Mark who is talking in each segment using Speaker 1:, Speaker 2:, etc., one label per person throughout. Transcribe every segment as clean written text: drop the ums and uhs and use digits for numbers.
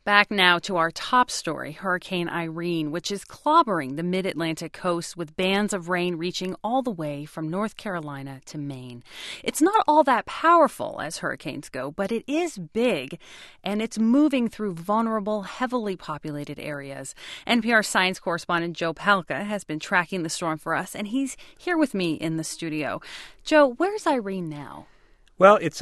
Speaker 1: Back now to our top story, Hurricane Irene, which is clobbering the mid-Atlantic coast with bands of rain reaching all the way from North Carolina to Maine. It's not all that powerful as hurricanes go, but it is big, and it's moving through vulnerable, heavily populated areas. NPR science correspondent Joe Palca has been tracking the storm for us, and he's here with me in the studio. Joe, where's Irene now?
Speaker 2: Well, it's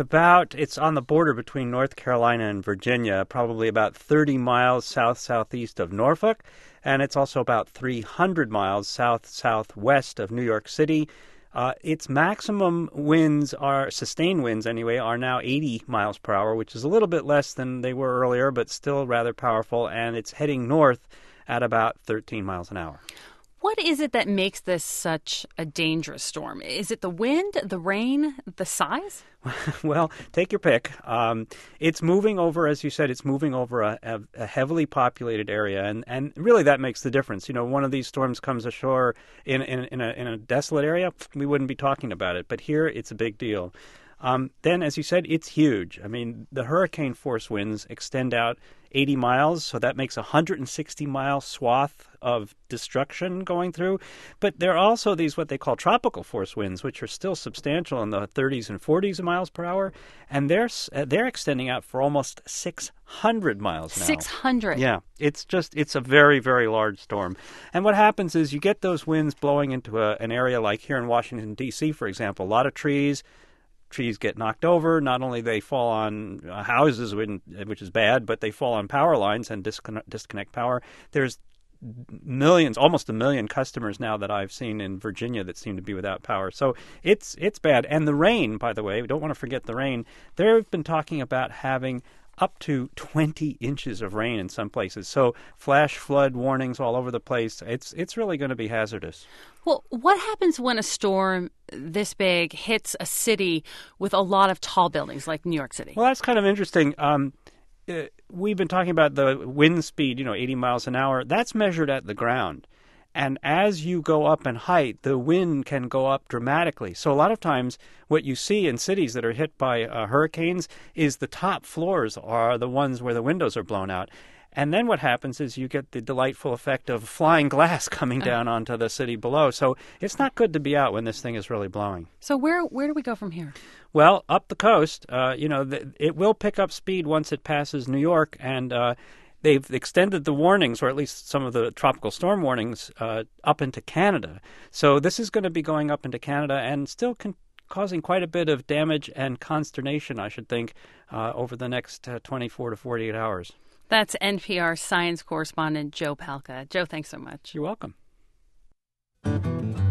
Speaker 2: on the border between North Carolina and Virginia, probably about 30 miles south-southeast of Norfolk, and it's also about 300 miles south-southwest of New York City. Its maximum winds sustained winds anyway, are now 80 miles per hour, which is a little bit less than they were earlier, but still rather powerful, and it's heading north at about 13 miles an hour.
Speaker 1: What is it that makes this such a dangerous storm? Is it the wind, the rain, the size?
Speaker 2: Well, take your pick. It's moving over, as you said, it's moving over a heavily populated area, and really that makes the difference. You know, one of these storms comes ashore in a desolate area, we wouldn't be talking about it, but here it's a big deal. Then, as you said, it's huge. I mean, the hurricane force winds extend out 80 miles, so that makes a 160-mile swath of destruction going through. But there are also these what they call tropical force winds, which are still substantial in the 30s and 40s miles per hour, and they're extending out for almost 600 miles now.
Speaker 1: 600?
Speaker 2: Yeah, it's a very, very large storm. And what happens is you get those winds blowing into an area like here in Washington, D.C., for example, a lot of trees get knocked over. Not only they fall on houses, which is bad, but they fall on power lines and disconnect power. There's millions, almost a million customers now that I've seen in Virginia that seem to be without power. So it's bad. And the rain, by the way, we don't want to forget the rain. They've been talking about having up to 20 inches of rain in some places. So flash flood warnings all over the place. It's really going to be hazardous.
Speaker 1: Well, what happens when a storm this big hits a city with a lot of tall buildings like New York City?
Speaker 2: Well, that's kind of interesting. We've been talking about the wind speed, 80 miles an hour. That's measured at the ground. And as you go up in height, the wind can go up dramatically. So a lot of times what you see in cities that are hit by hurricanes is the top floors are the ones where the windows are blown out. And then what happens is you get the delightful effect of flying glass coming down onto the city below. So it's not good to be out when this thing is really blowing.
Speaker 1: So where do we go from here?
Speaker 2: Well, up the coast, it will pick up speed once it passes New York, and they've extended the warnings, or at least some of the tropical storm warnings, up into Canada. So this is going to be going up into Canada and still causing quite a bit of damage and consternation, I should think, over the next 24 to 48 hours.
Speaker 1: That's NPR science correspondent Joe Palca. Joe, thanks so much.
Speaker 2: You're welcome.